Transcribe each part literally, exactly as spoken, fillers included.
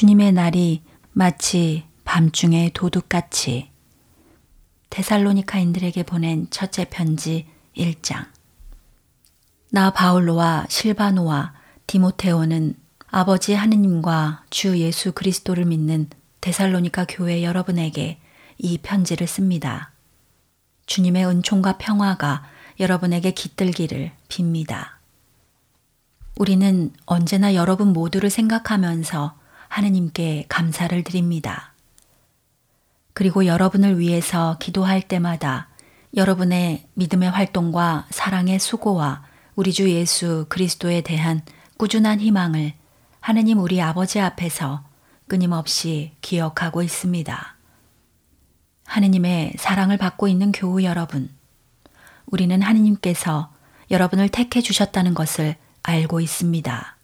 주님의 날이 마치 밤중의 도둑같이. 데살로니가인들에게 보낸 첫째 편지 일 장. 나 바울로와 실바노와 디모테오는 아버지 하느님과 주 예수 그리스도를 믿는 데살로니가 교회 여러분에게 이 편지를 씁니다. 주님의 은총과 평화가 여러분에게 깃들기를 빕니다. 우리는 언제나 여러분 모두를 생각하면서 하느님께 감사를 드립니다. 그리고 여러분을 위해서 기도할 때마다 여러분의 믿음의 활동과 사랑의 수고와 우리 주 예수 그리스도에 대한 꾸준한 희망을 하느님 우리 아버지 앞에서 끊임없이 기억하고 있습니다. 하느님의 사랑을 받고 있는 교우 여러분, 우리는 하느님께서 여러분을 택해 주셨다는 것을 알고 있습니다.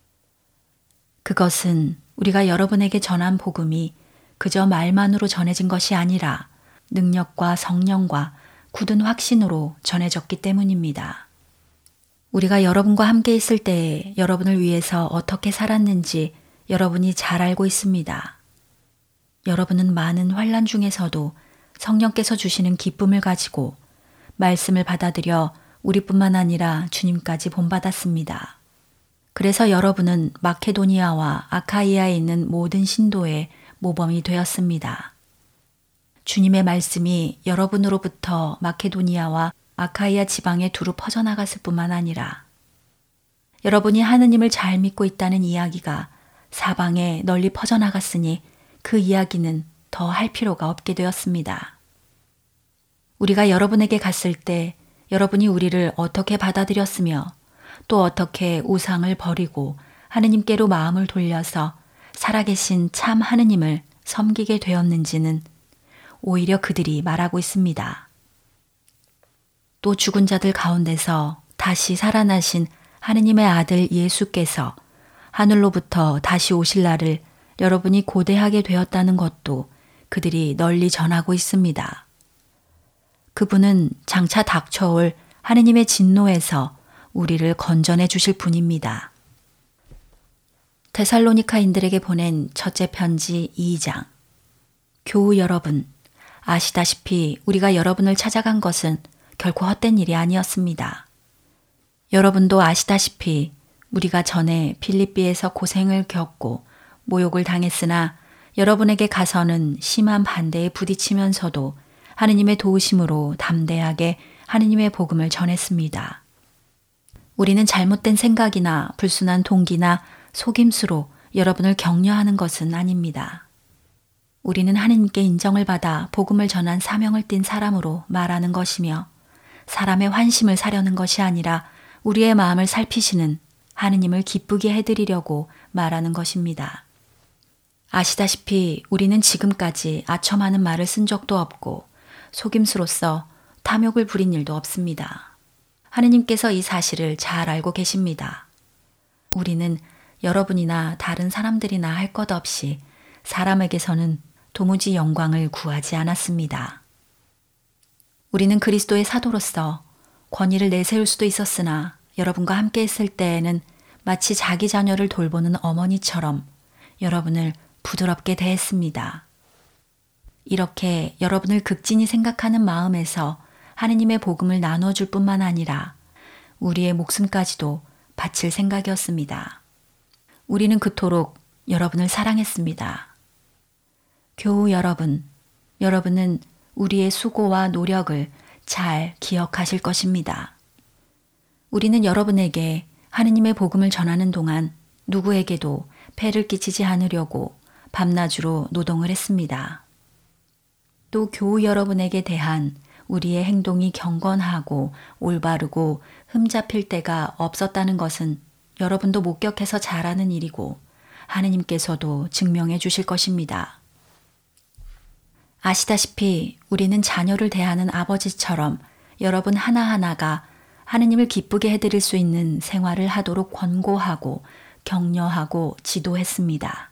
그것은 우리가 여러분에게 전한 복음이 그저 말만으로 전해진 것이 아니라 능력과 성령과 굳은 확신으로 전해졌기 때문입니다. 우리가 여러분과 함께 있을 때에 여러분을 위해서 어떻게 살았는지 여러분이 잘 알고 있습니다. 여러분은 많은 환난 중에서도 성령께서 주시는 기쁨을 가지고 말씀을 받아들여 우리뿐만 아니라 주님까지 본받았습니다. 그래서 여러분은 마케도니아와 아카이아에 있는 모든 신도의 모범이 되었습니다. 주님의 말씀이 여러분으로부터 마케도니아와 아카이아 지방에 두루 퍼져나갔을 뿐만 아니라 여러분이 하느님을 잘 믿고 있다는 이야기가 사방에 널리 퍼져나갔으니 그 이야기는 더 할 필요가 없게 되었습니다. 우리가 여러분에게 갔을 때 여러분이 우리를 어떻게 받아들였으며 또 어떻게 우상을 버리고 하느님께로 마음을 돌려서 살아계신 참 하느님을 섬기게 되었는지는 오히려 그들이 말하고 있습니다. 또 죽은 자들 가운데서 다시 살아나신 하느님의 아들 예수께서 하늘로부터 다시 오실 날을 여러분이 고대하게 되었다는 것도 그들이 널리 전하고 있습니다. 그분은 장차 닥쳐올 하느님의 진노에서 우리를 건져내 주실 분입니다. 데살로니가인들에게 보낸 첫째 편지 이 장. 교우 여러분, 아시다시피 우리가 여러분을 찾아간 것은 결코 헛된 일이 아니었습니다. 여러분도 아시다시피 우리가 전에 필립비에서 고생을 겪고 모욕을 당했으나 여러분에게 가서는 심한 반대에 부딪히면서도 하느님의 도우심으로 담대하게 하느님의 복음을 전했습니다. 우리는 잘못된 생각이나 불순한 동기나 속임수로 여러분을 격려하는 것은 아닙니다. 우리는 하느님께 인정을 받아 복음을 전한 사명을 띤 사람으로 말하는 것이며 사람의 환심을 사려는 것이 아니라 우리의 마음을 살피시는 하느님을 기쁘게 해드리려고 말하는 것입니다. 아시다시피 우리는 지금까지 아첨하는 말을 쓴 적도 없고 속임수로서 탐욕을 부린 일도 없습니다. 하느님께서 이 사실을 잘 알고 계십니다. 우리는 여러분이나 다른 사람들이나 할 것 없이 사람에게서는 도무지 영광을 구하지 않았습니다. 우리는 그리스도의 사도로서 권위를 내세울 수도 있었으나 여러분과 함께 있을 때에는 마치 자기 자녀를 돌보는 어머니처럼 여러분을 부드럽게 대했습니다. 이렇게 여러분을 극진히 생각하는 마음에서 하느님의 복음을 나눠줄 뿐만 아니라 우리의 목숨까지도 바칠 생각이었습니다. 우리는 그토록 여러분을 사랑했습니다. 교우 여러분, 여러분은 우리의 수고와 노력을 잘 기억하실 것입니다. 우리는 여러분에게 하느님의 복음을 전하는 동안 누구에게도 폐를 끼치지 않으려고 밤낮으로 노동을 했습니다. 또 교우 여러분에게 대한 우리의 행동이 경건하고 올바르고 흠잡힐 때가 없었다는 것은 여러분도 목격해서 잘 아는 일이고 하느님께서도 증명해 주실 것입니다. 아시다시피 우리는 자녀를 대하는 아버지처럼 여러분 하나하나가 하느님을 기쁘게 해드릴 수 있는 생활을 하도록 권고하고 격려하고 지도했습니다.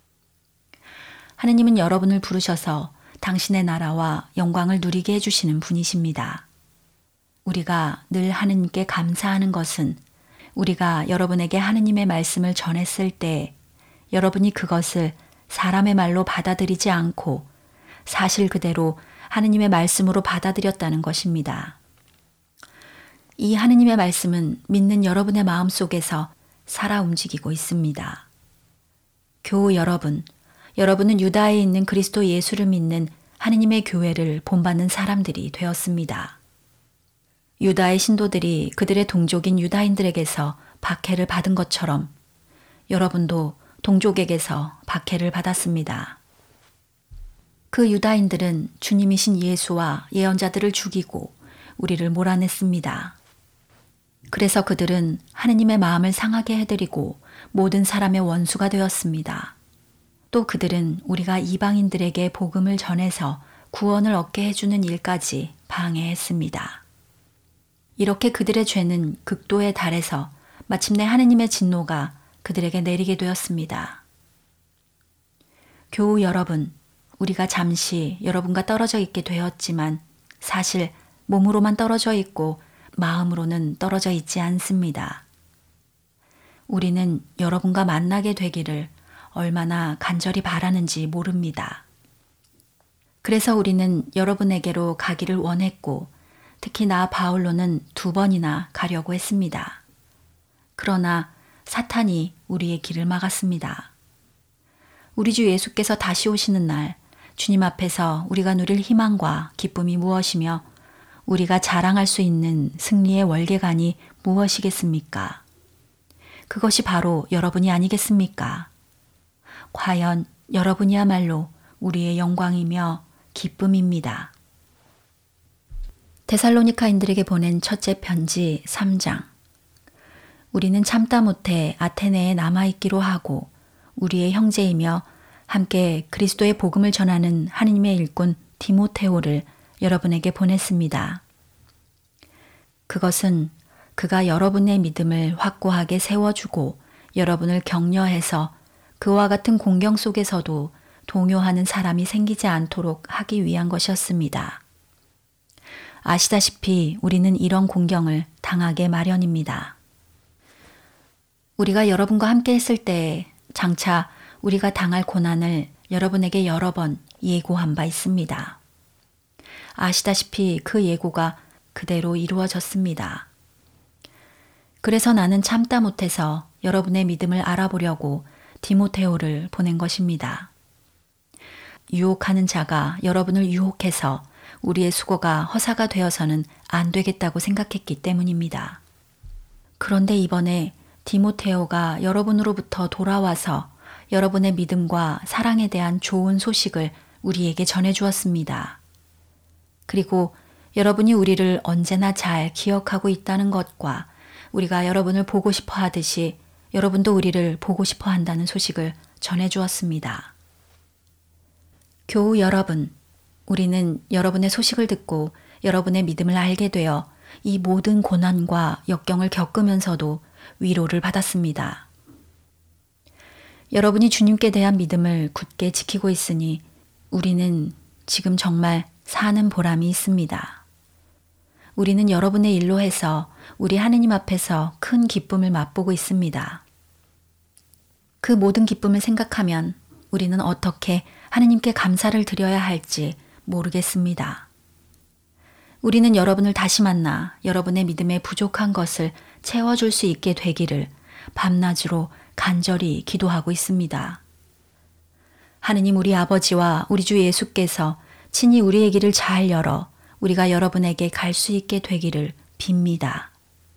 하느님은 여러분을 부르셔서 당신의 나라와 영광을 누리게 해주시는 분이십니다. 우리가 늘 하느님께 감사하는 것은 우리가 여러분에게 하느님의 말씀을 전했을 때 여러분이 그것을 사람의 말로 받아들이지 않고 사실 그대로 하느님의 말씀으로 받아들였다는 것입니다. 이 하느님의 말씀은 믿는 여러분의 마음 속에서 살아 움직이고 있습니다. 교우 여러분, 여러분은 유다에 있는 그리스도 예수를 믿는 하느님의 교회를 본받는 사람들이 되었습니다. 유다의 신도들이 그들의 동족인 유다인들에게서 박해를 받은 것처럼 여러분도 동족에게서 박해를 받았습니다. 그 유다인들은 주님이신 예수와 예언자들을 죽이고 우리를 몰아냈습니다. 그래서 그들은 하느님의 마음을 상하게 해드리고 모든 사람의 원수가 되었습니다. 또 그들은 우리가 이방인들에게 복음을 전해서 구원을 얻게 해주는 일까지 방해했습니다. 이렇게 그들의 죄는 극도에 달해서 마침내 하느님의 진노가 그들에게 내리게 되었습니다. 교우 여러분, 우리가 잠시 여러분과 떨어져 있게 되었지만 사실 몸으로만 떨어져 있고 마음으로는 떨어져 있지 않습니다. 우리는 여러분과 만나게 되기를 얼마나 간절히 바라는지 모릅니다. 그래서 우리는 여러분에게로 가기를 원했고 특히 나 바울로는 두 번이나 가려고 했습니다. 그러나 사탄이 우리의 길을 막았습니다. 우리 주 예수께서 다시 오시는 날 주님 앞에서 우리가 누릴 희망과 기쁨이 무엇이며 우리가 자랑할 수 있는 승리의 월계관이 무엇이겠습니까? 그것이 바로 여러분이 아니겠습니까? 과연 여러분이야말로 우리의 영광이며 기쁨입니다. 데살로니가인들에게 보낸 첫째 편지 삼 장. 우리는 참다 못해 아테네에 남아있기로 하고 우리의 형제이며 함께 그리스도의 복음을 전하는 하느님의 일꾼 디모테오를 여러분에게 보냈습니다. 그것은 그가 여러분의 믿음을 확고하게 세워주고 여러분을 격려해서 그와 같은 공경 속에서도 동요하는 사람이 생기지 않도록 하기 위한 것이었습니다. 아시다시피 우리는 이런 공경을 당하게 마련입니다. 우리가 여러분과 함께 했을 때에 장차 우리가 당할 고난을 여러분에게 여러 번 예고한 바 있습니다. 아시다시피 그 예고가 그대로 이루어졌습니다. 그래서 나는 참다 못해서 여러분의 믿음을 알아보려고 디모테오를 보낸 것입니다. 유혹하는 자가 여러분을 유혹해서 우리의 수고가 허사가 되어서는 안 되겠다고 생각했기 때문입니다. 그런데 이번에 디모테오가 여러분으로부터 돌아와서 여러분의 믿음과 사랑에 대한 좋은 소식을 우리에게 전해주었습니다. 그리고 여러분이 우리를 언제나 잘 기억하고 있다는 것과 우리가 여러분을 보고 싶어 하듯이 여러분도 우리를 보고 싶어 한다는 소식을 전해주었습니다. 교우 여러분, 우리는 여러분의 소식을 듣고 여러분의 믿음을 알게 되어 이 모든 고난과 역경을 겪으면서도 위로를 받았습니다. 여러분이 주님께 대한 믿음을 굳게 지키고 있으니 우리는 지금 정말 사는 보람이 있습니다. 우리는 여러분의 일로 해서 우리 하느님 앞에서 큰 기쁨을 맛보고 있습니다. 그 모든 기쁨을 생각하면 우리는 어떻게 하느님께 감사를 드려야 할지 모르겠습니다. 우리는 여러분을 다시 만나 여러분의 믿음에 부족한 것을 채워줄 수 있게 되기를 밤낮으로 간절히 기도하고 있습니다. 하느님 우리 아버지와 우리 주 예수께서 친히 우리의 길을 잘 열어 우리가 여러분에게 갈 수 있게 되기를 빕니다.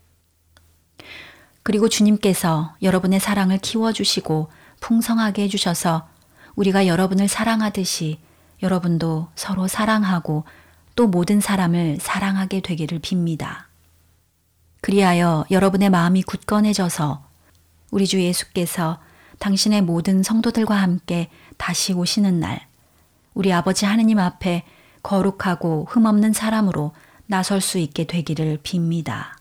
그리고 주님께서 여러분의 사랑을 키워주시고 풍성하게 해주셔서 우리가 여러분을 사랑하듯이 여러분도 서로 사랑하고 또 모든 사람을 사랑하게 되기를 빕니다. 그리하여 여러분의 마음이 굳건해져서 우리 주 예수께서 당신의 모든 성도들과 함께 다시 오시는 날 우리 아버지 하느님 앞에 거룩하고 흠없는 사람으로 나설 수 있게 되기를 빕니다.